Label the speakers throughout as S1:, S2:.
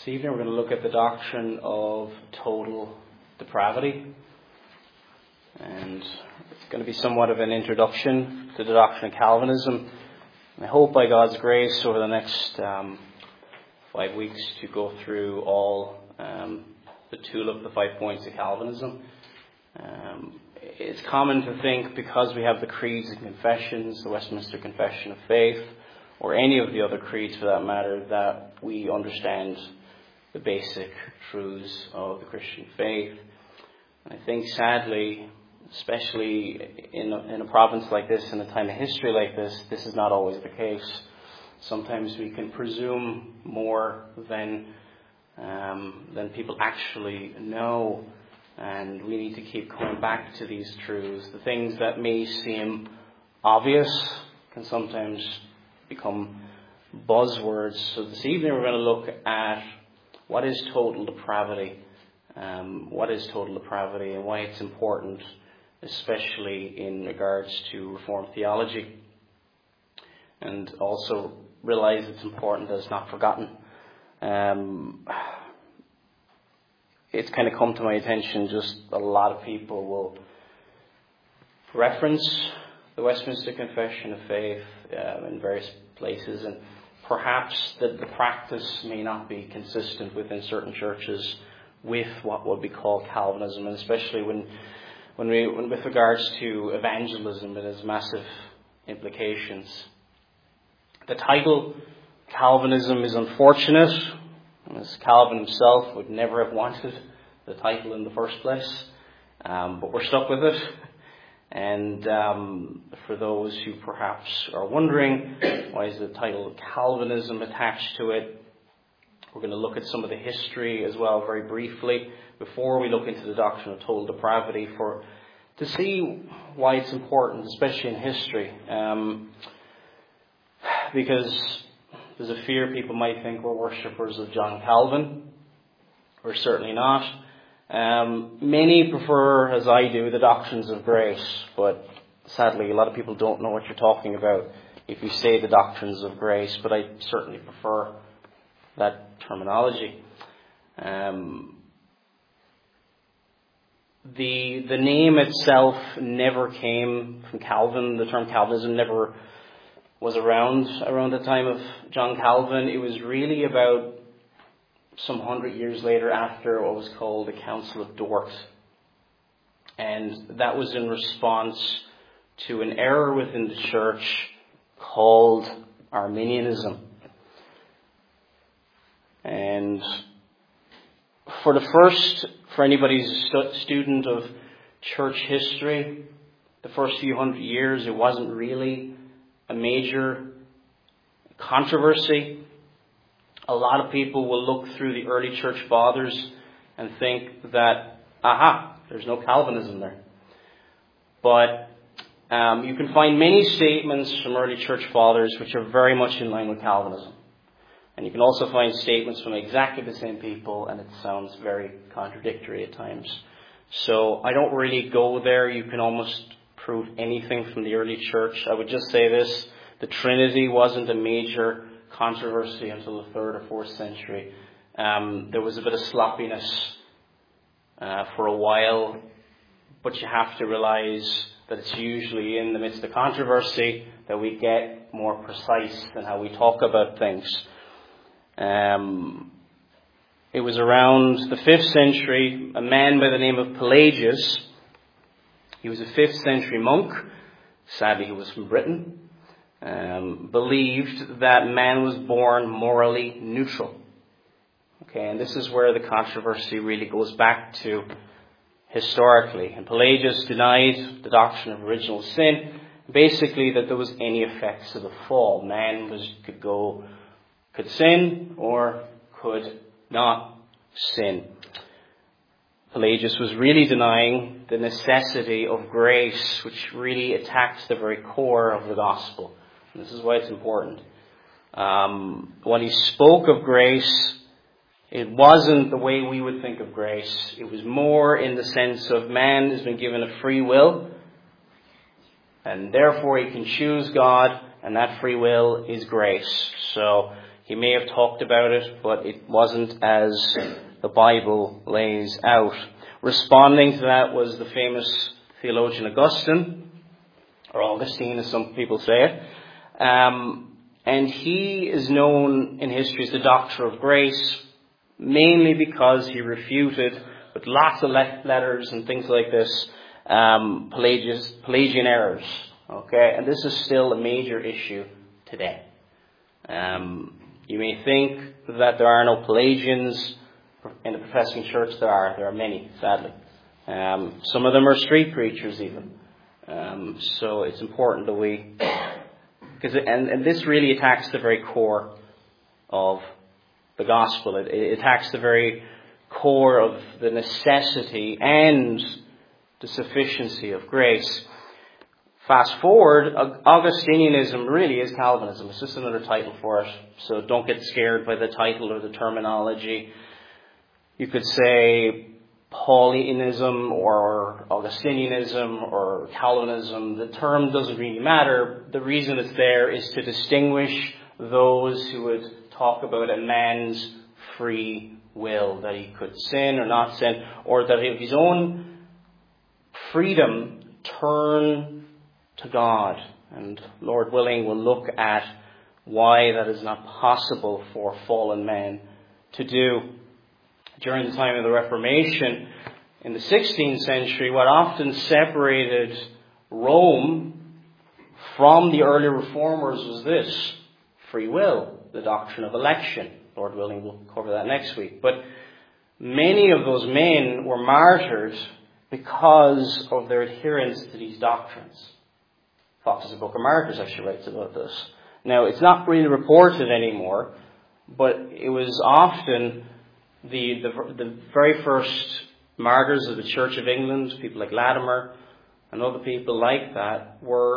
S1: This evening we're going to look at the doctrine of total depravity, and it's going to be somewhat of an introduction to the doctrine of Calvinism. And I hope by God's grace over the next 5 weeks to go through all the tool of the 5 points of Calvinism. It's common to think because we have the creeds and confessions, the Westminster Confession of Faith, or any of the other creeds for that matter, that we understand the basic truths of the Christian faith. And I think sadly, especially in a province like this, in a time of history like this is not always the case. Sometimes we can presume more than people actually know, and we need to keep coming back to these truths. The things that may seem obvious can sometimes become buzzwords. So this evening we're going to look at what is total depravity, and why it's important, especially in regards to Reformed theology. And also realize it's important that it's not forgotten. It's kind of come to my attention, just a lot of people will reference the Westminster Confession of Faith in various places, and perhaps that the practice may not be consistent within certain churches with what would be called Calvinism, and especially when with regards to evangelism, it has massive implications. The title Calvinism is unfortunate, as Calvin himself would never have wanted the title in the first place, but we're stuck with it. And for those who perhaps are wondering, why is the title Calvinism attached to it? We're going to look at some of the history as well very briefly before we look into the doctrine of total depravity to see why it's important, especially in history. Because there's a fear people might think we're worshippers of John Calvin. We're certainly not. Many prefer, as I do, the doctrines of grace, but sadly a lot of people don't know what you're talking about if you say the doctrines of grace, but I certainly prefer that terminology. The name itself never came from Calvin. The term Calvinism never was around the time of John Calvin. It was really about some 100 years later, after what was called the Council of Dort. And that was in response to an error within the church called Arminianism. And for anybody who's a student of church history, the first few hundred years, it wasn't really a major controversy. A lot of people will look through the early church fathers and think that, there's no Calvinism there. But you can find many statements from early church fathers which are very much in line with Calvinism. And you can also find statements from exactly the same people, and it sounds very contradictory at times. So I don't really go there. You can almost prove anything from the early church. I would just say this: the Trinity wasn't a major controversy until the 3rd or 4th century. There was a bit of sloppiness for a while, but you have to realize that it's usually in the midst of controversy that we get more precise in how we talk about things. It was around the 5th century, a man by the name of Pelagius. He was a 5th century monk. Sadly, he was from Britain. Believed that man was born morally neutral. Okay, and this is where the controversy really goes back to historically. And Pelagius denied the doctrine of original sin, basically that there was any effects of the fall. Man could sin or could not sin. Pelagius was really denying the necessity of grace, which really attacks the very core of the gospel. And this is why it's important. When he spoke of grace, it wasn't the way we would think of grace. It was more in the sense of man has been given a free will, and therefore he can choose God, and that free will is grace. So He may have talked about it, but it wasn't as the Bible lays out. Responding to that was the famous theologian Augustine, or Augustine as some people say it. And he is known in history as the Doctor of Grace, mainly because he refuted, with lots of letters and things like this, Pelagian errors. Okay, and this is still a major issue today. You may think that there are no Pelagians in the professing church. There are many, sadly. Some of them are street preachers even. So it's important that we, and this really attacks the very core of the gospel. It attacks the very core of the necessity and the sufficiency of grace. Fast forward, Augustinianism really is Calvinism. It's just another title for it. So don't get scared by the title or the terminology. You could say Paulinism or Augustinianism or Calvinism. The term doesn't really matter. The reason it's there is to distinguish those who would talk about a man's free will, that he could sin or not sin, or that of his own freedom turn to God. And Lord willing, we'll look at why that is not possible for fallen man to do. During the time of the Reformation, in the 16th century, what often separated Rome from the early reformers was this: free will, the doctrine of election. Lord willing, we'll cover that next week. But many of those men were martyred because of their adherence to these doctrines. Fox's Book of Martyrs actually writes about this. Now, it's not really reported anymore, but it was often the very first martyrs of the Church of England, people like Latimer and other people like that,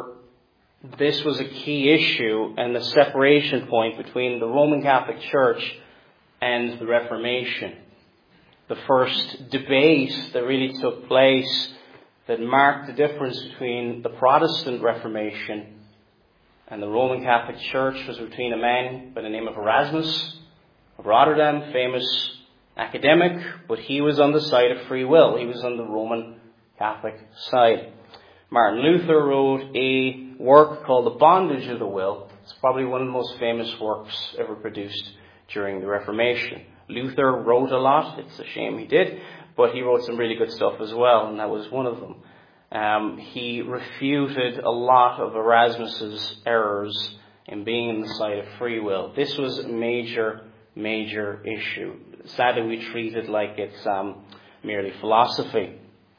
S1: this was a key issue and the separation point between the Roman Catholic Church and the Reformation. The first debate that really took place that marked the difference between the Protestant Reformation and the Roman Catholic Church was between a man by the name of Erasmus of Rotterdam, famous academic, but he was on the side of free will. He was on the Roman Catholic side. Martin Luther wrote a work called The Bondage of the Will. It's probably one of the most famous works ever produced during the Reformation. Luther wrote a lot. It's a shame he did, but he wrote some really good stuff as well, and that was one of them. He refuted a lot of Erasmus's errors in being on the side of free will. This was a major issue. Sadly, we treat it like it's merely philosophy.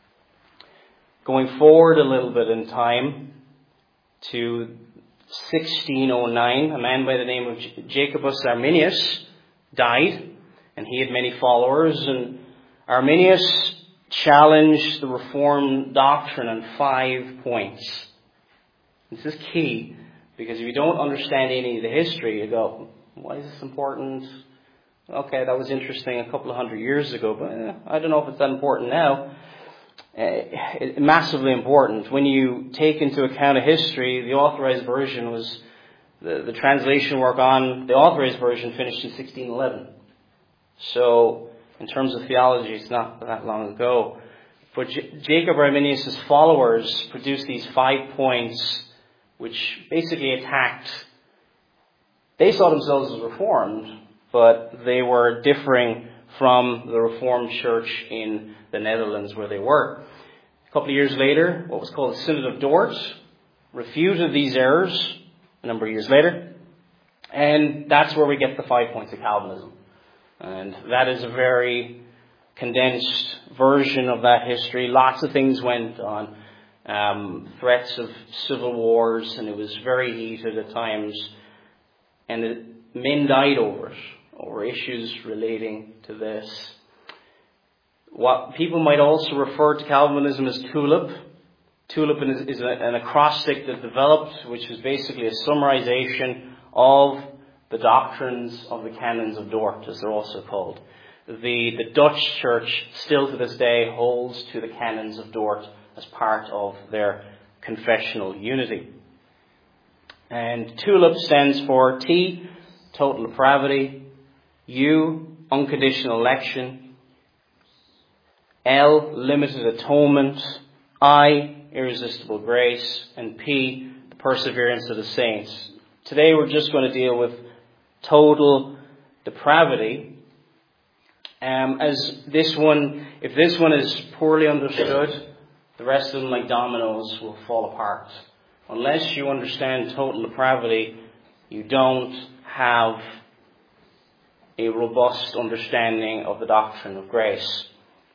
S1: Going forward a little bit in time to 1609, a man by the name of Jacobus Arminius died, and he had many followers. And Arminius challenged the Reformed doctrine on 5 points. This is key, because if you don't understand any of the history, you go, why is this important? Okay, that was interesting a couple of 100 years ago, but I don't know if it's that important now. Massively important. When you take into account a history, the Authorized Version was, the translation work on the Authorized Version finished in 1611. So, in terms of theology, it's not that long ago. But Jacob Arminius' followers produced these 5 points, which basically attacked, they saw themselves as Reformed, but they were differing from the Reformed Church in the Netherlands where they were. A couple of years later, what was called the Synod of Dort refuted these errors a number of years later. And that's where we get the 5 points of Calvinism. And that is a very condensed version of that history. Lots of things went on. Threats of civil wars, and it was very heated at times. And men died over it, over issues relating to this. What people might also refer to Calvinism as tulip. Tulip is an acrostic that developed, which is basically a summarization of the doctrines of the canons of Dort, as they're also called. The Dutch church still to this day holds to the canons of Dort as part of their confessional unity. And tulip stands for T, total depravity. U, unconditional election. L, limited atonement. I, irresistible grace. And P, the perseverance of the saints. Today we're just going to deal with total depravity. If this one is poorly understood, the rest of them, like dominoes, will fall apart. Unless you understand total depravity, you don't have a robust understanding of the doctrine of grace.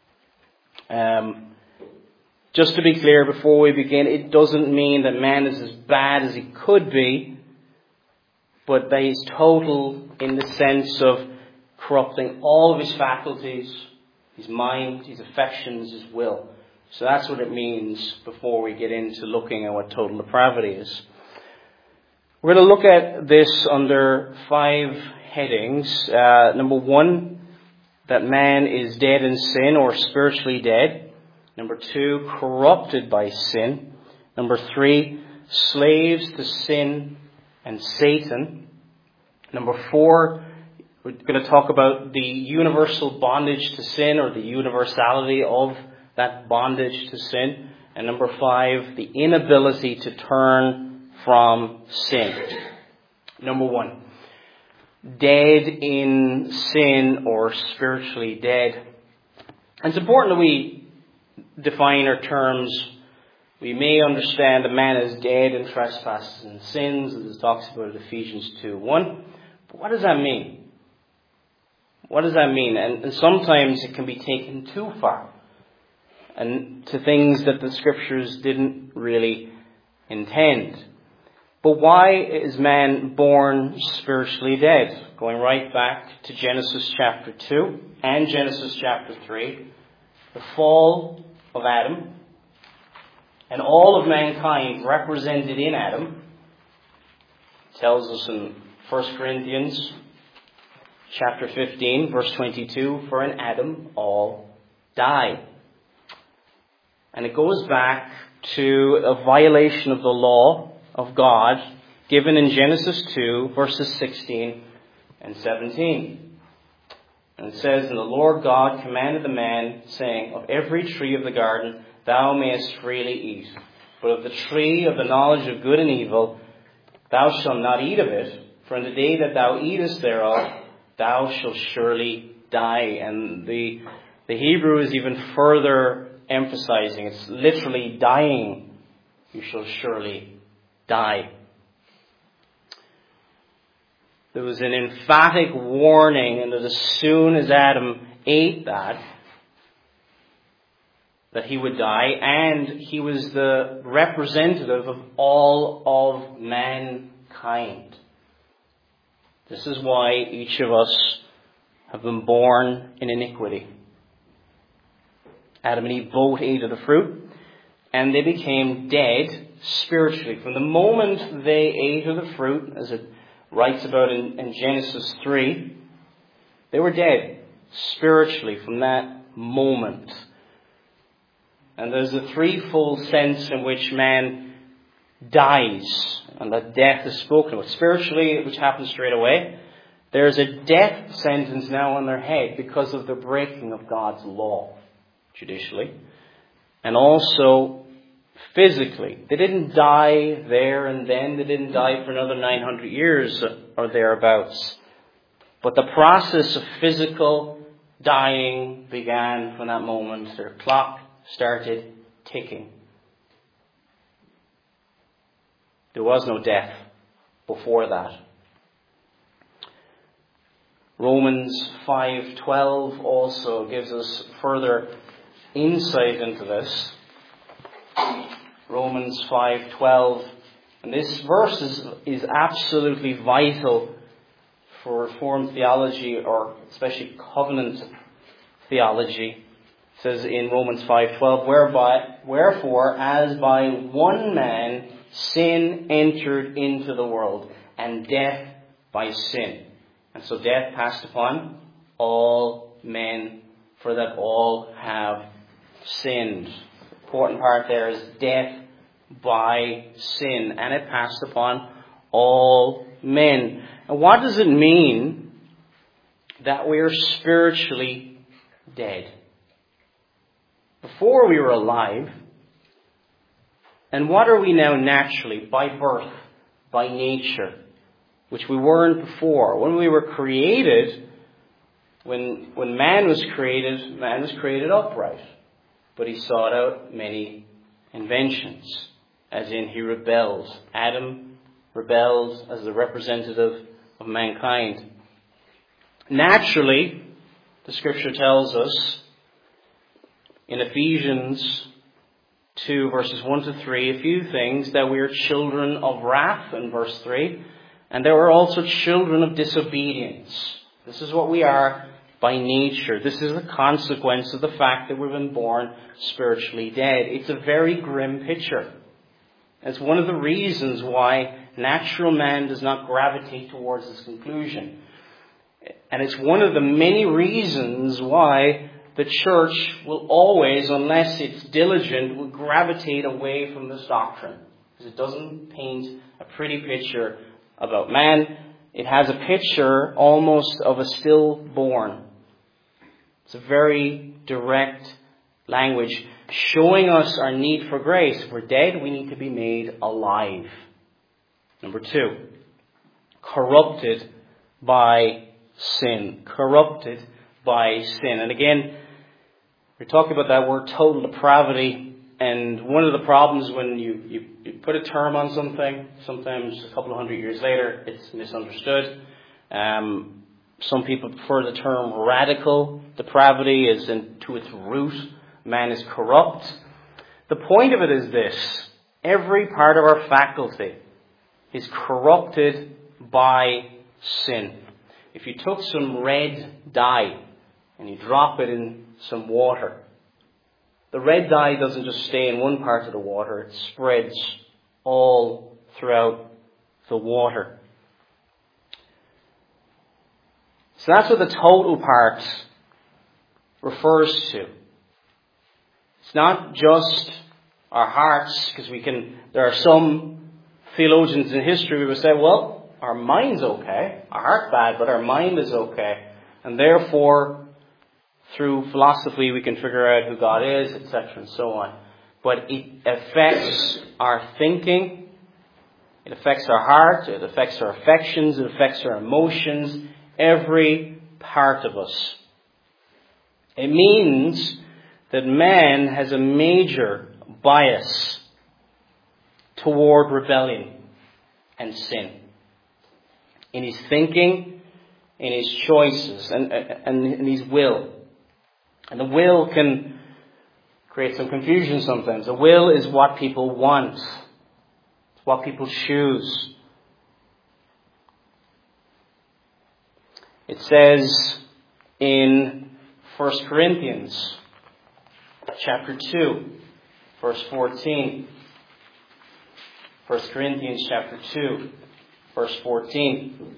S1: Just to be clear before we begin, it doesn't mean that man is as bad as he could be, but that he's total in the sense of corrupting all of his faculties, his mind, his affections, his will. So that's what it means before we get into looking at what total depravity is. We're going to look at this under 5 headings. Number 1, that man is dead in sin or spiritually dead. Number 2, corrupted by sin. Number 3, slaves to sin and Satan. Number 4, we're going to talk about the universal bondage to sin, or the universality of that bondage to sin. And number 5, the inability to turn from sin. Number 1, dead in sin or spiritually dead. And it's important that we define our terms. We may understand that man is dead in trespasses and sins, as it talks about in Ephesians 2:1. But what does that mean? What does that mean? And sometimes it can be taken too far, and to things that the Scriptures didn't really intend. But why is man born spiritually dead? Going right back to Genesis chapter 2 and Genesis chapter 3, the fall of Adam, and all of mankind represented in Adam, tells us in 1 Corinthians chapter 15, verse 22, for in Adam all die. And it goes back to a violation of the law of God given in Genesis 2, verses 16 and 17. And it says, and the Lord God commanded the man, saying, of every tree of the garden thou mayest freely eat, but of the tree of the knowledge of good and evil thou shalt not eat of it, for in the day that thou eatest thereof thou shalt surely die. And the Hebrew is even further emphasizing, it's literally dying. You shall surely die. There was an emphatic warning, and that as soon as Adam ate that he would die, and he was the representative of all of mankind. This is why each of us have been born in iniquity. Adam and Eve both ate of the fruit, and they became dead spiritually. From the moment they ate of the fruit, as it writes about in Genesis 3, they were dead spiritually from that moment. And there's a threefold sense in which man dies, and that death is spoken of. Spiritually, which happens straight away, there's a death sentence now on their head because of the breaking of God's law, judicially. And also physically. They didn't die there and then. They didn't die for another 900 years or thereabouts. But the process of physical dying began from that moment. Their clock started ticking. There was no death before that. Romans 5:12 also gives us further insight into this. Romans 5:12. And this verse is absolutely vital for Reformed theology, or especially covenant theology. It says in Romans 5:12, wherefore, as by one man sin entered into the world, and death by sin. And so death passed upon all men, for that all have sinned. The important part there is death by sin, and it passed upon all men. And what does it mean that we are spiritually dead? Before we were alive. And what are we now naturally, by birth, by nature, which we weren't before? When we were created, when man was created upright. But he sought out many inventions, as in he rebelled. Adam rebelled as the representative of mankind. Naturally, the Scripture tells us in Ephesians 2 verses 1 to 3, a few things, that we are children of wrath in verse 3, and that we're also children of disobedience. This is what we are by nature. This is the consequence of the fact that we've been born spiritually dead. It's a very grim picture. It's one of the reasons why natural man does not gravitate towards this conclusion. And it's one of the many reasons why the church will always, unless it's diligent, will gravitate away from this doctrine. Because it doesn't paint a pretty picture about man. It has a picture almost of a stillborn. It's a very direct language showing us our need for grace. If we're dead, we need to be made alive. Number 2, corrupted by sin. Corrupted by sin. And again, we're talking about that word total depravity. And one of the problems when you put a term on something, sometimes a couple of hundred years later, it's misunderstood. Some people prefer the term radical depravity, as in to its root, man is corrupt. The point of it is this: every part of our faculty is corrupted by sin. If you took some red dye and you drop it in some water, the red dye doesn't just stay in one part of the water, it spreads all throughout the water. So that's what the total part refers to. It's not just our hearts, because there are some theologians in history who would say, well, our mind's okay, our heart's bad, but our mind is okay. And therefore, through philosophy, we can figure out who God is, etc., and so on. But it affects our thinking, it affects our heart, it affects our affections, it affects our emotions, every part of us. It means that man has a major bias toward rebellion and sin in his thinking, in his choices, and in his will. And the will can create some confusion sometimes. The will is what people want. It's what people choose. It says in 1 Corinthians chapter 2, verse 14. 1 Corinthians chapter 2, verse 14.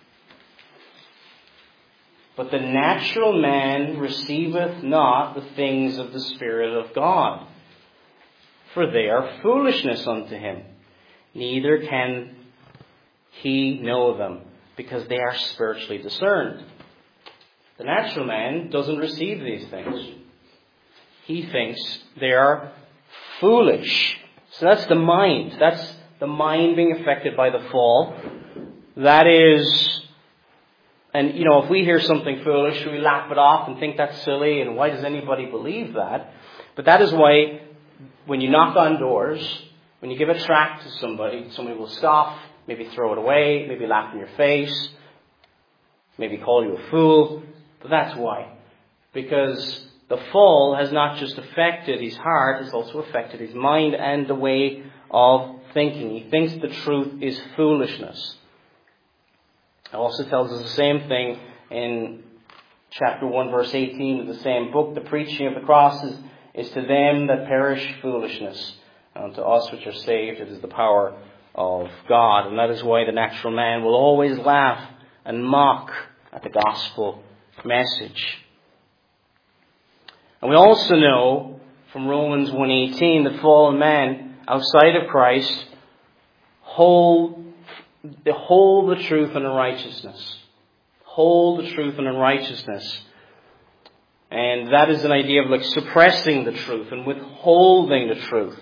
S1: But the natural man receiveth not the things of the Spirit of God, for they are foolishness unto him. Neither can he know them, because they are spiritually discerned. The natural man doesn't receive these things. He thinks they are foolish. So that's the mind. That's the mind being affected by the fall. That is, and if we hear something foolish, we laugh it off and think that's silly, and why does anybody believe that? But that is why when you knock on doors, when you give a tract to somebody will scoff, maybe throw it away, maybe laugh in your face, maybe call you a fool. But that's why. Because the fall has not just affected his heart, it's also affected his mind and the way of thinking. He thinks the truth is foolishness. It also tells us the same thing in chapter 1, verse 18 of the same book. The preaching of the cross is to them that perish foolishness. And to us which are saved, it is the power of God. And that is why the natural man will always laugh and mock at the gospel message. And we also know from Romans 1:18 that fallen man outside of Christ hold hold the truth and in righteousness. Hold the truth and in righteousness. And that is an idea of like suppressing the truth and withholding the truth.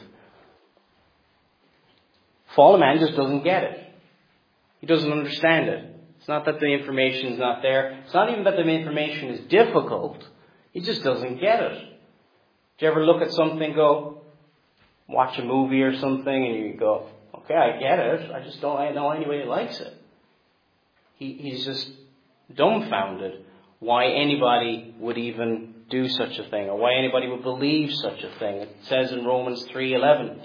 S1: Fallen man just doesn't get it. He doesn't understand it. It's not that the information is not there. It's not even that the information is difficult. He just doesn't get it. Do you ever look at something, watch a movie or something, and you go, okay, I get it. I just don't know anybody likes it. He's just dumbfounded why anybody would even do such a thing, or why anybody would believe such a thing. It says in Romans 3:11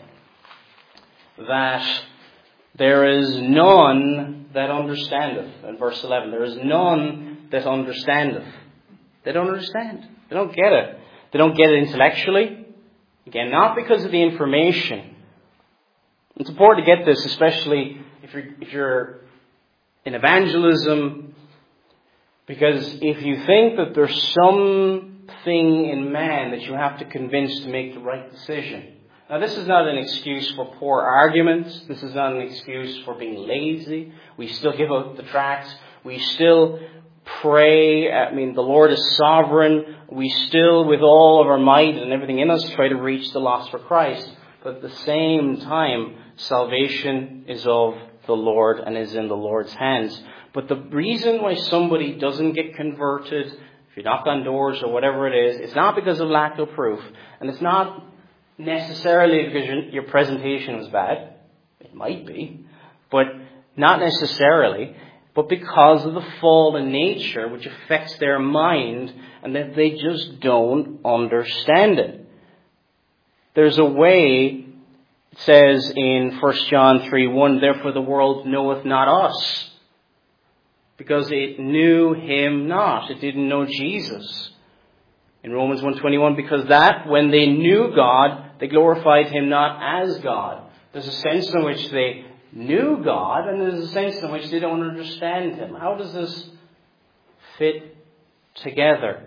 S1: that there is none that understandeth. In verse 11, there is none that understandeth. They don't understand. They don't get it. They don't get it intellectually. Again, not because of the information. It's important to get this, especially if you're in evangelism, because if you think that there's something in man that you have to convince to make the right decision. Now, this is not an excuse for poor arguments. This is not an excuse for being lazy. We still give out the tracts. We still pray. The Lord is sovereign. We still, with all of our might and everything in us, try to reach the lost for Christ. But at the same time, salvation is of the Lord and is in the Lord's hands. But the reason why somebody doesn't get converted, if you knock on doors or whatever it is, it's not because of lack of proof. And it's not necessarily because your presentation was bad. It might be. But not necessarily. But because of the fallen nature which affects their mind and that they just don't understand it. There's a way, it says in 1 John 3:1, therefore the world knoweth not us, because it knew him not. It didn't know Jesus. In Romans 1:21, because that when they knew God, they glorified him not as God. There's a sense in which they knew God, and there's a sense in which they don't understand him. How does this fit together?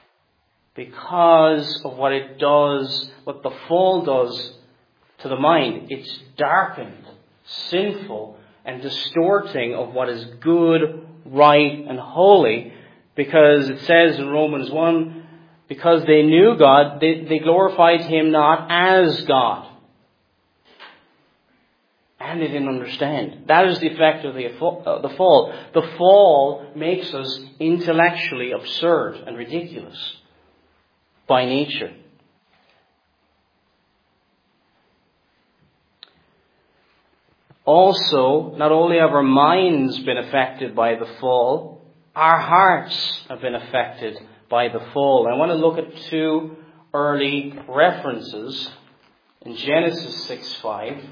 S1: Because of what it does, what the fall does to the mind. It's darkened, sinful, and distorting of what is good, right, and holy. Because it says in Romans 1, because they knew God, they glorified him not as God. And they didn't understand. That is the effect of the fall. The fall makes us intellectually absurd and ridiculous by nature. Also, not only have our minds been affected by the fall, our hearts have been affected by the fall. I want to look at two early references in Genesis 6:5.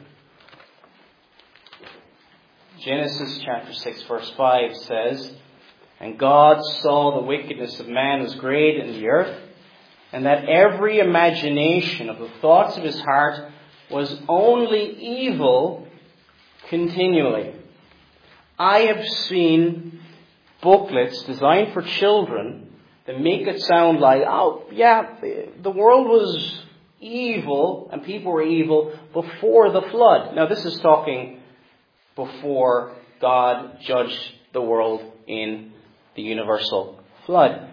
S1: Genesis chapter 6 verse 5 says, and God saw the wickedness of man was great in the earth, and that every imagination of the thoughts of his heart was only evil continually. I have seen booklets designed for children that make it sound like, the world was evil and people were evil before the flood. Now this is talking before God judged the world in the universal flood.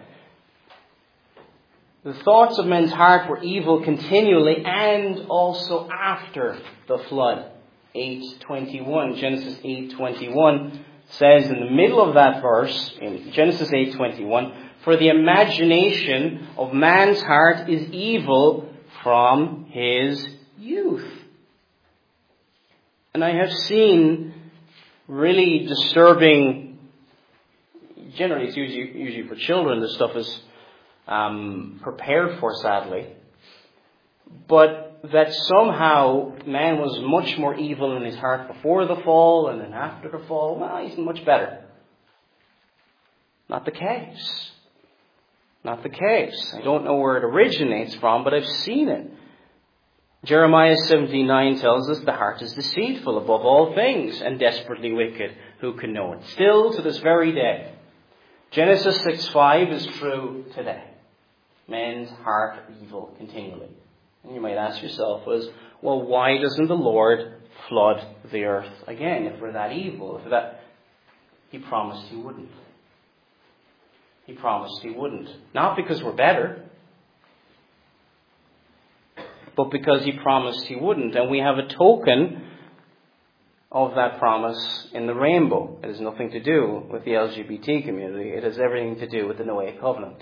S1: The thoughts of men's heart were evil continually and also after the flood. 8:21, Genesis 8:21 says in the middle of that verse, in Genesis 8:21, for the imagination of man's heart is evil from his youth. And I have seen really disturbing, generally it's usually for children, this stuff is prepared for, sadly, but that somehow man was much more evil in his heart before the fall and then after the fall. Well, he's much better. Not the case. Not the case. I don't know where it originates from, but I've seen it. Jeremiah 17:9 tells us the heart is deceitful above all things and desperately wicked. Who can know it? Still to this very day. Genesis 6:5 is true today. Men's heart are evil continually. And you might ask yourself, why doesn't the Lord flood the earth again if we're that evil. He promised He wouldn't. He promised He wouldn't. Not because we're better, but because He promised He wouldn't. And we have a token of that promise in the rainbow. It has nothing to do with the LGBT community. It has everything to do with the Noahic covenant.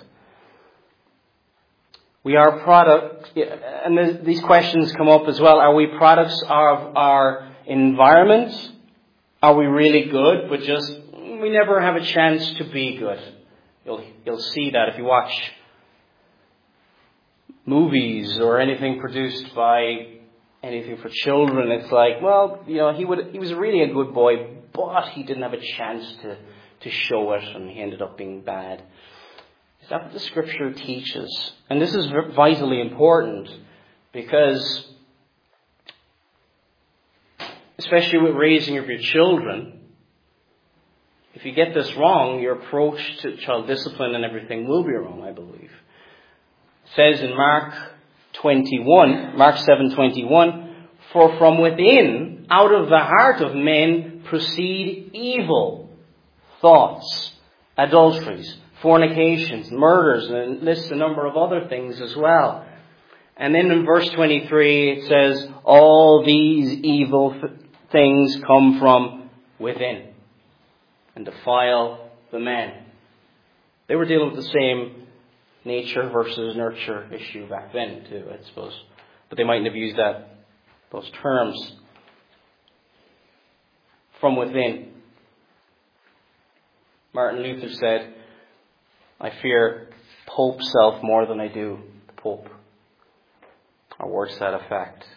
S1: We are products, and these questions come up as well. Are we products of our environment? Are we really good, but just we never have a chance to be good? You'll see that if you watch movies or anything produced by anything for children. It's like, well, he was really a good boy, but he didn't have a chance to show it, and he ended up being bad. Is that what the Scripture teaches? And this is vitally important because, especially with raising of your children, if you get this wrong, your approach to child discipline and everything will be wrong, I believe. It says in Mark 7:21, "For from within, out of the heart of men, proceed evil thoughts, adulteries, fornications, murders," and it lists a number of other things as well. And then in verse 23 it says, "All these evil things come from within and defile the man." They were dealing with the same nature versus nurture issue back then too, I suppose. But they mightn't have used those terms. From within. Martin Luther said, "I fear Pope self more than I do the Pope," or words to that effect.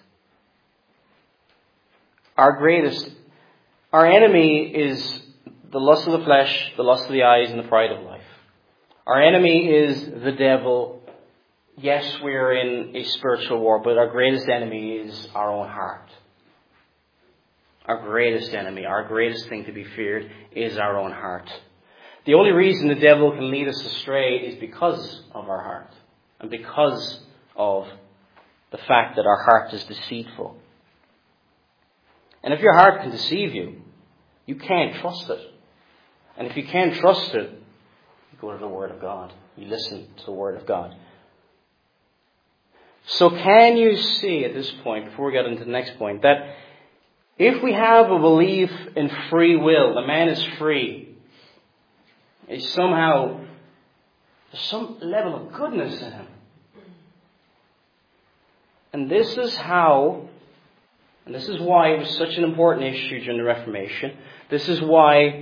S1: Our enemy is the lust of the flesh, the lust of the eyes, and the pride of life. Our enemy is the devil. Yes, we're in a spiritual war, but our greatest enemy is our own heart. Our greatest enemy, our greatest thing to be feared is our own heart. The only reason the devil can lead us astray is because of our heart and because of the fact that our heart is deceitful. And if your heart can deceive you, you can't trust it. And if you can't trust it, you go to the Word of God. You listen to the Word of God. So can you see at this point, before we get into the next point, that if we have a belief in free will, the man is free, there's some level of goodness in him. And this is why it was such an important issue during the Reformation. This is why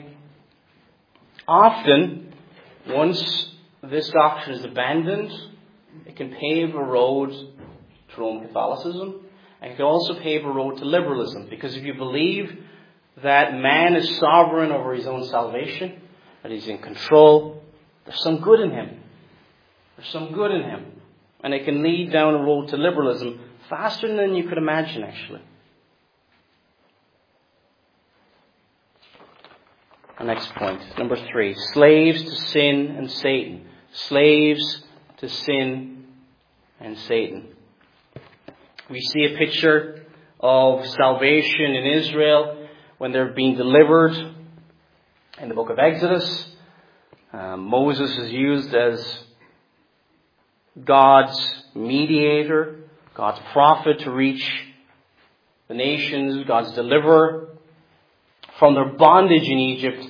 S1: often, once this doctrine is abandoned, it can pave a road to Roman Catholicism, and it can also pave a road to liberalism. Because if you believe that man is sovereign over his own salvation, that he's in control, there's some good in him. There's some good in him. And it can lead down a road to liberalism faster than you could imagine, actually. Our next point, number 3. Slaves to sin and Satan. Slaves to sin and Satan. We see a picture of salvation in Israel when they're being delivered in the book of Exodus. Moses is used as God's mediator, God's prophet to reach the nations, God's deliverer from their bondage in Egypt.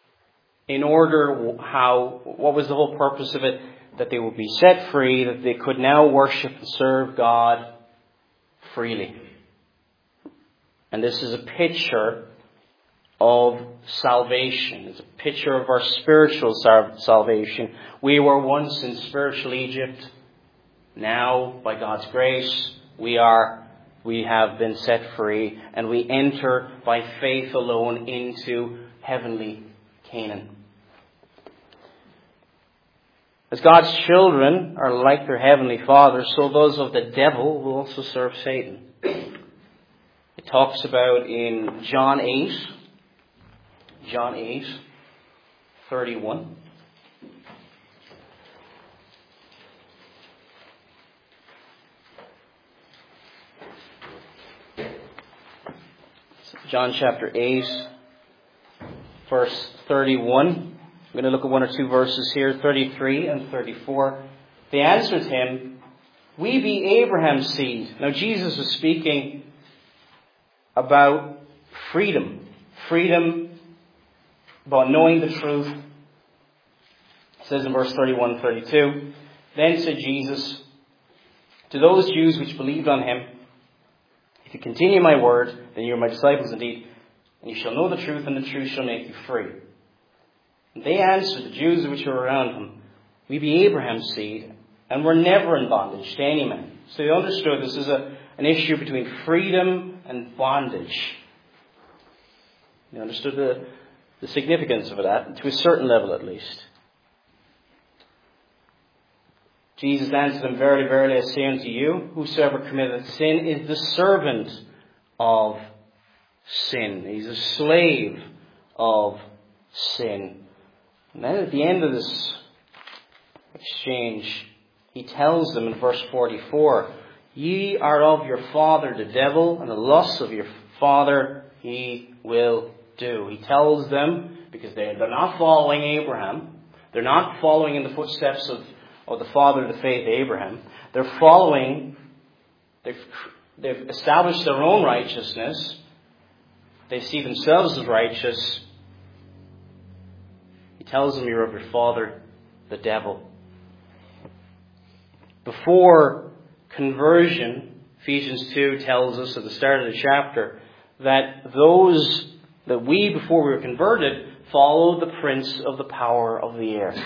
S1: What was the whole purpose of it? That they would be set free, that they could now worship and serve God freely. And this is a picture of salvation. It's a picture of our spiritual salvation. We were once in spiritual Egypt. Now, by God's grace, we have been set free, and we enter by faith alone into heavenly Canaan. As God's children are like their heavenly Father, so those of the devil will also serve Satan. It talks about in John 8:31. John chapter 8, verse 31. I'm going to look at one or two verses here, 33 and 34. They answered him, "We be Abraham's seed." Now Jesus was speaking about freedom. Freedom about knowing the truth. It says in verse 31 and 32, "Then said Jesus to those Jews which believed on him, If you continue my word, then you are my disciples indeed, and you shall know the truth, and the truth shall make you free." And they answered, the Jews which were around him, "We be Abraham's seed, and we're never in bondage to any man." So they understood this is an issue between freedom and bondage. They understood the significance of that, to a certain level at least. Jesus answered them, "Verily, verily, I say unto you, whosoever committeth sin is the servant of sin." He's a slave of sin. And then at the end of this exchange, he tells them in verse 44, "Ye are of your father the devil, and the lusts of your father he will do." He tells them, because they're not following Abraham, they're not following in the footsteps of the father of the faith, Abraham. They're following, they've established their own righteousness. They see themselves as righteous. He tells them, "You're of your father, the devil." Before conversion, Ephesians 2 tells us at the start of the chapter that we, before we were converted, followed the prince of the power of the air.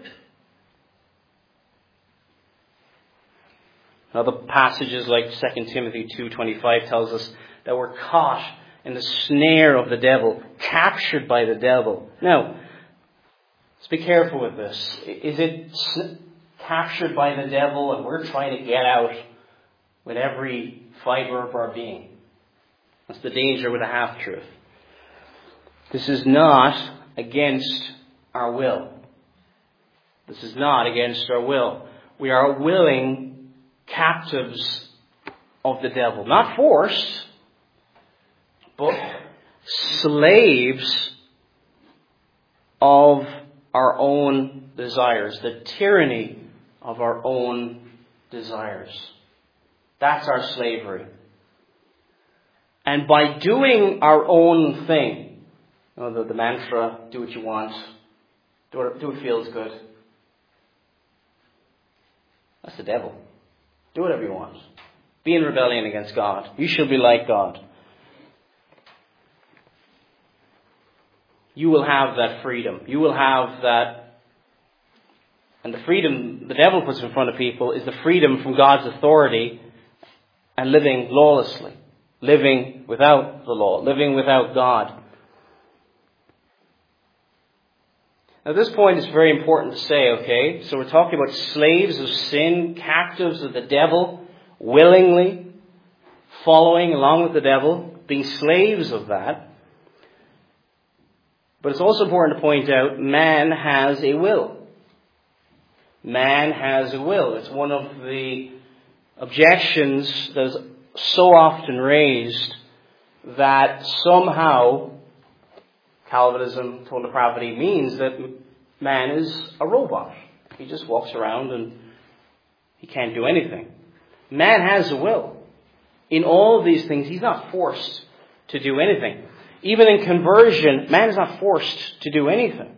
S1: Other passages like 2 Timothy 2:25 tells us that we're caught in the snare of the devil, captured by the devil. Now, let's be careful with this. Is it captured by the devil and we're trying to get out with every fiber of our being? That's the danger with a half-truth. This is not against our will. This is not against our will. We are willing captives of the devil. Not forced, but slaves of our own desires. The tyranny of our own desires. That's our slavery. And by doing our own thing, the mantra, do what you want, do what feels good. That's the devil. Do whatever you want. Be in rebellion against God. You shall be like God. You will have that freedom. You will have that. And the freedom the devil puts in front of people is the freedom from God's authority and living lawlessly. Living without the law. Living without God. Now, at this point, it's very important to say, okay, so we're talking about slaves of sin, captives of the devil, willingly following along with the devil, being slaves of that. But it's also important to point out, man has a will. Man has a will. It's one of the objections that is so often raised that somehow Calvinism, total depravity, means that man is a robot. He just walks around and he can't do anything. Man has a will. In all of these things, he's not forced to do anything. Even in conversion, man is not forced to do anything.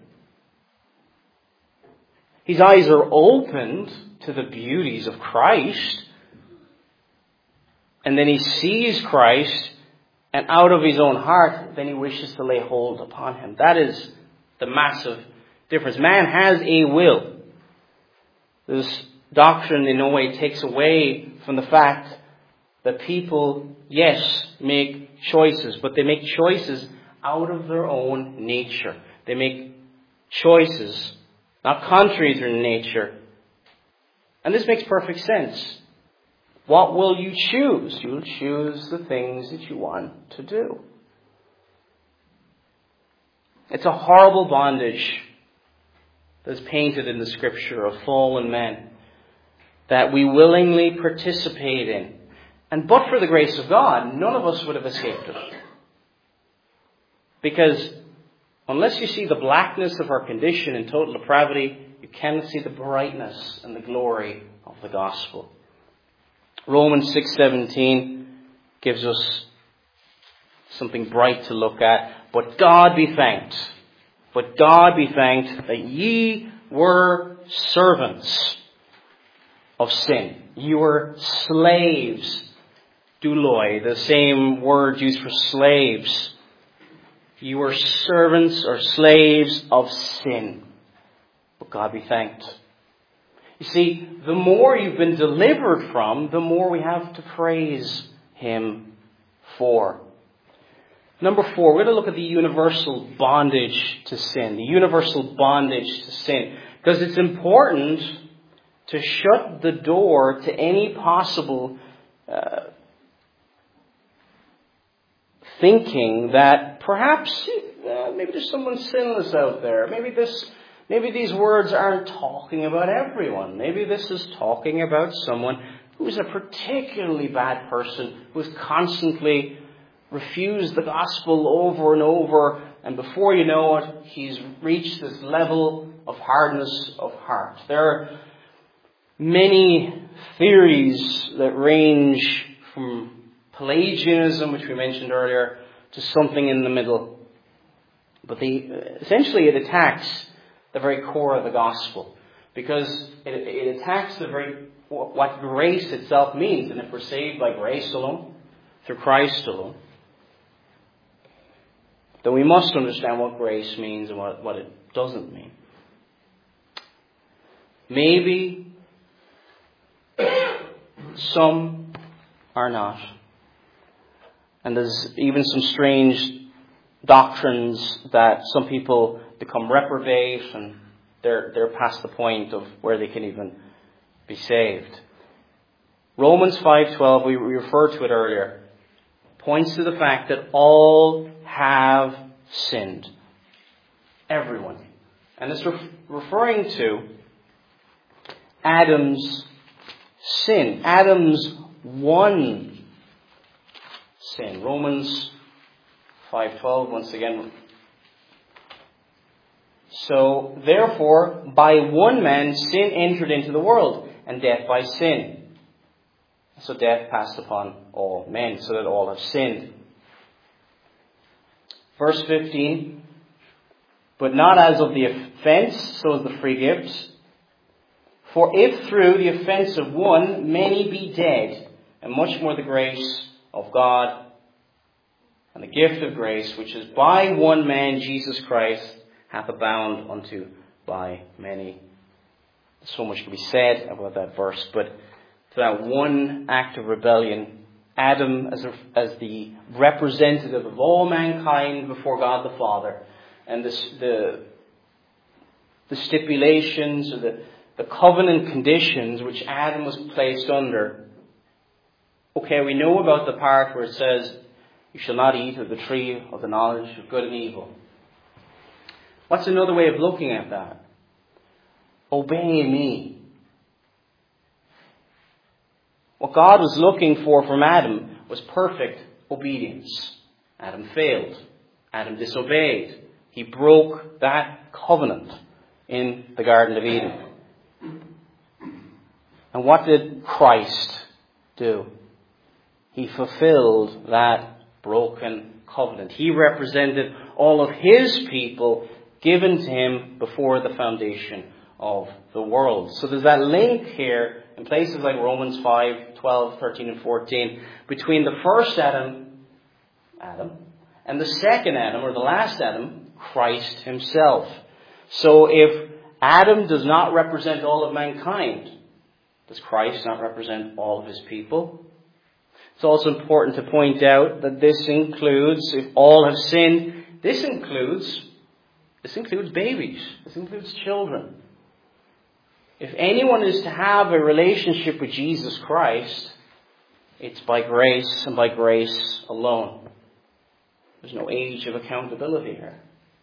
S1: His eyes are opened to the beauties of Christ, and then he sees Christ, and out of his own heart, then he wishes to lay hold upon him. That is the massive difference. Man has a will. This doctrine in no way takes away from the fact that people, yes, make choices, but they make choices out of their own nature. They make choices not contrary to their nature. And this makes perfect sense. What will you choose? You'll choose the things that you want to do. It's a horrible bondage that's painted in the Scripture of fallen men that we willingly participate in. And but for the grace of God, none of us would have escaped it. Because unless you see the blackness of our condition in total depravity, you cannot see the brightness and the glory of the gospel. Romans 6:17 gives us something bright to look at. But God be thanked that ye were servants of sin. You were slaves, douloi, the same word used for slaves. You were servants or slaves of sin. But God be thanked. You see, the more you've been delivered from, the more we have to praise Him for. Number 4, we're going to look at the universal bondage to sin. The universal bondage to sin. Because it's important to shut the door to any possible thinking that perhaps maybe there's someone sinless out there. Maybe these words aren't talking about everyone. Maybe this is talking about someone who's a particularly bad person, who's constantly refused the gospel over and over, and before you know it, he's reached this level of hardness of heart. There are many theories that range from Pelagianism, which we mentioned earlier, to something in the middle. But essentially it attacks the very core of the gospel, because it attacks what grace itself means. And if we're saved by grace alone, through Christ alone, then we must understand what grace means and what it doesn't mean. Maybe some are not. And there's even some strange doctrines that some people become reprobate and they're past the point of where they can even be saved. Romans 5:12, we referred to it earlier, points to the fact that all have sinned. Everyone. And it's referring to Adam's sin. Adam's one sin. Romans 5:12, once again. So, therefore, by one man sin entered into the world, and death by sin. So death passed upon all men, so that all have sinned. Verse 15, but not as of the offense, so as the free gift. For if through the offense of one many be dead, and much more the grace of God, and the gift of grace, which is by one man, Jesus Christ, hath abound unto by many. So much can be said about that verse, but to that one act of rebellion, Adam as the representative of all mankind before God the Father, and the stipulations or the covenant conditions which Adam was placed under. Okay, we know about the part where it says, you shall not eat of the tree of the knowledge of good and evil. What's another way of looking at that? Obey me. What God was looking for from Adam was perfect obedience. Adam failed. Adam disobeyed. He broke that covenant in the Garden of Eden. And what did Christ do? He fulfilled that broken covenant. He represented all of His people given to Him before the foundation of the world. So there's that link here in places like Romans 5, 12, 13 and 14 between the first Adam, and the second Adam, or the last Adam, Christ Himself. So if Adam does not represent all of mankind, does Christ not represent all of His people? It's also important to point out that this includes, if all have sinned, this includes babies. This includes children. If anyone is to have a relationship with Jesus Christ, it's by grace and by grace alone. There's no age of accountability here.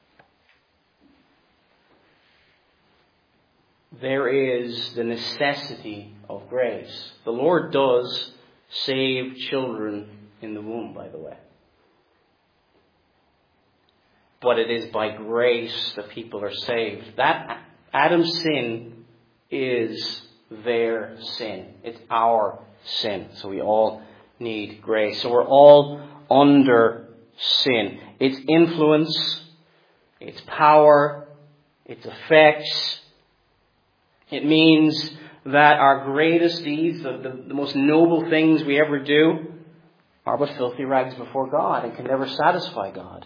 S1: There is the necessity of grace. The Lord does save children in the womb, by the way. but it is by grace that people are saved. That Adam's sin is their sin. It's our sin. So we all need grace. So we're all under sin. Its influence, its power, its effects. It means that our greatest deeds, the most noble things we ever do, are but filthy rags before God and can never satisfy God.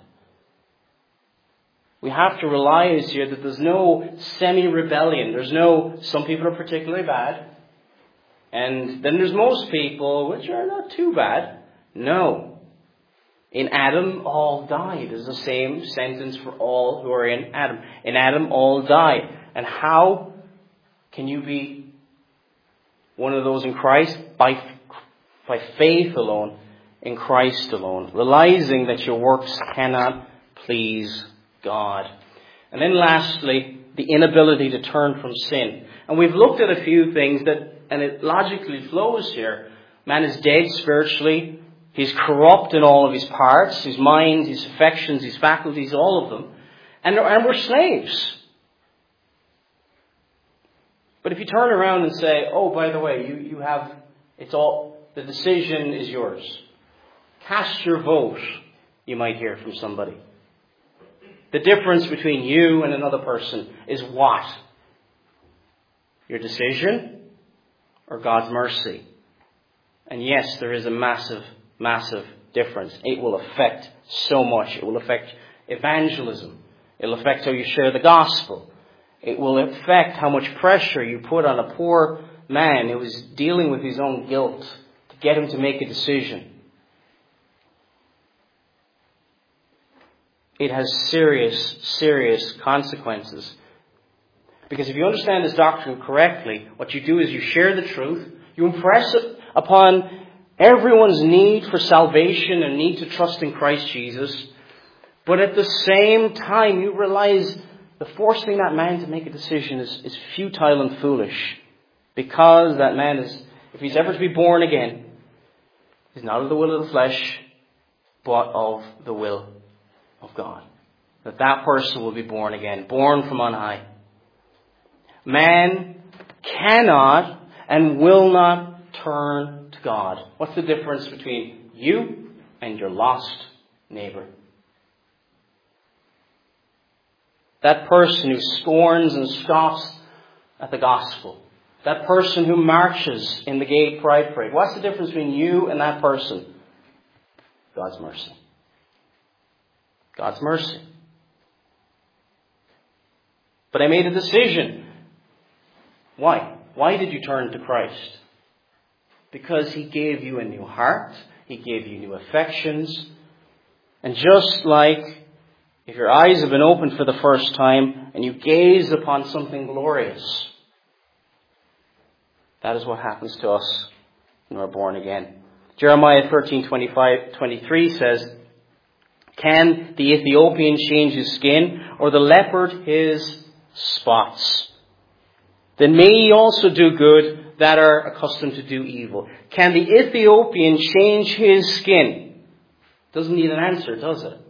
S1: We have to realize here that there's no semi-rebellion. There's no, some people are particularly bad, and then there's most people which are not too bad. No. In Adam, all died. It's the same sentence for all who are in Adam. In Adam, all died. And how can you be one of those in Christ? By faith alone, in Christ alone. Realizing that your works cannot please God. And then lastly, the inability to turn from sin. And we've looked at a few things and it logically flows here. Man is dead spiritually. He's corrupt in all of his parts, his mind, his affections, his faculties, all of them. And we're slaves. But if you turn around and say, oh, by the way, you have, it's all, the decision is yours. Cast your vote, you might hear from somebody. The difference between you and another person is what? Your decision or God's mercy? And yes, there is a massive difference. It will affect so much. It will affect evangelism. It will affect how you share the gospel. It will affect how much pressure you put on a poor man who is dealing with his own guilt to get him to make a decision. It has serious consequences. Because if you understand this doctrine correctly, what you do is you share the truth. You impress it upon everyone's need for salvation and need to trust in Christ Jesus. But at the same time, you realize the forcing that man to make a decision is futile and foolish. Because that man is, if he's ever to be born again, is not of the will of the flesh, but of the will of God. That person will be born again, born from on high. Man cannot and will not turn to God. What's the difference between you and your lost neighbor? That person who scorns and scoffs at the gospel. That person who marches in the gay pride parade. What's the difference between you and that person? God's mercy. God's mercy. But I made a decision. Why? Why did you turn to Christ? Because He gave you a new heart. He gave you new affections. And just like if your eyes have been opened for the first time and you gaze upon something glorious, that is what happens to us when we're born again. Jeremiah 13:23 says, "Can the Ethiopian change his skin, or the leopard his spots? Then may ye also do good that are accustomed to do evil." Can the Ethiopian change his skin? Doesn't need an answer, does it?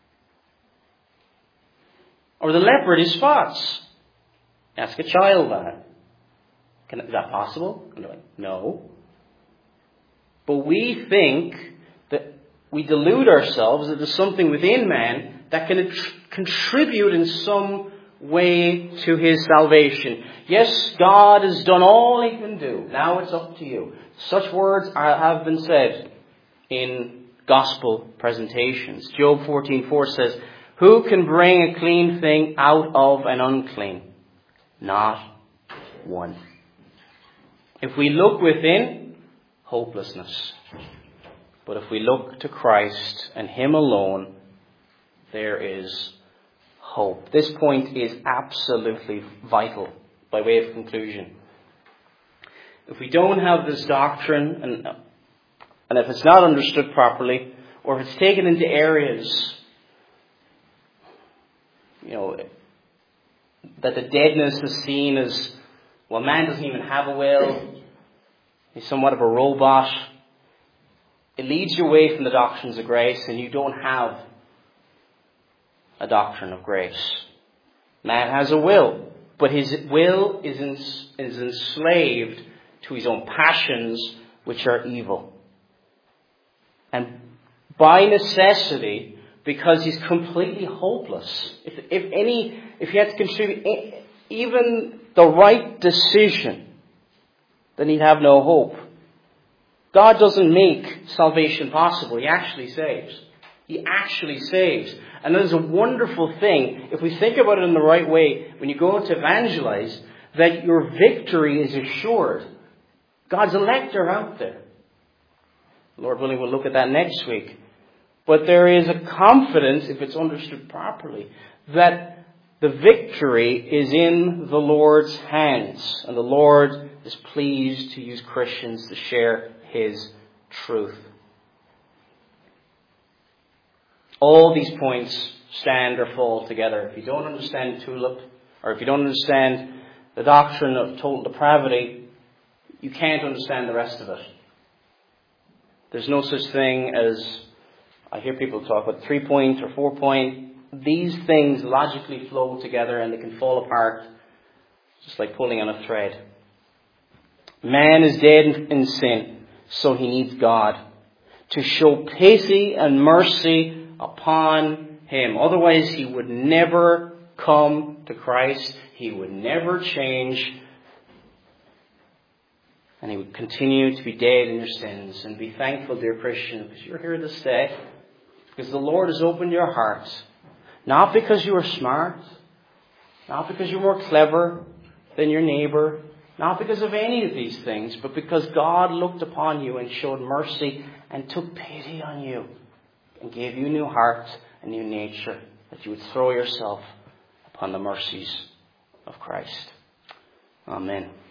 S1: Or the leopard his spots? Ask a child that. Is that possible? No. But we think that we delude ourselves that there's something within man that can contribute in some way to his salvation. Yes, God has done all He can do. Now it's up to you. Such words have been said in gospel presentations. Job 14:4 says, "Who can bring a clean thing out of an unclean? Not one." If we look within, hopelessness. But if we look to Christ and Him alone, there is hope. This point is absolutely vital by way of conclusion. If we don't have this doctrine, and if it's not understood properly, or if it's taken into areas, that the deadness is seen as, well, man doesn't even have a will, he's somewhat of a robot, it leads you away from the doctrines of grace, and you don't have a doctrine of grace. Man has a will, but his will is enslaved to his own passions, which are evil. And by necessity, because he's completely hopeless, if he had to contribute even the right decision, then he'd have no hope. God doesn't make salvation possible. He actually saves. He actually saves. And that is a wonderful thing, if we think about it in the right way, when you go out to evangelize, that your victory is assured. God's elect are out there. Lord willing, we'll look at that next week. But there is a confidence, if it's understood properly, that the victory is in the Lord's hands. And the Lord is pleased to use Christians to share His truth. All these points stand or fall together. If you don't understand TULIP, or if you don't understand the doctrine of total depravity, you can't understand the rest of it. There's no such thing as, I hear people talk about 3-point or 4-point. These things logically flow together and they can fall apart just like pulling on a thread. Man is dead in sin, so he needs God to show pity and mercy upon him. Otherwise, he would never come to Christ. He would never change. And he would continue to be dead in your sins. And be thankful, dear Christian, because you're here this day. Because the Lord has opened your heart. Not because you are smart. Not because you're more clever than your neighbor. Not because of any of these things. But because God looked upon you and showed mercy and took pity on you. And gave you a new heart, a new nature. That you would throw yourself upon the mercies of Christ. Amen.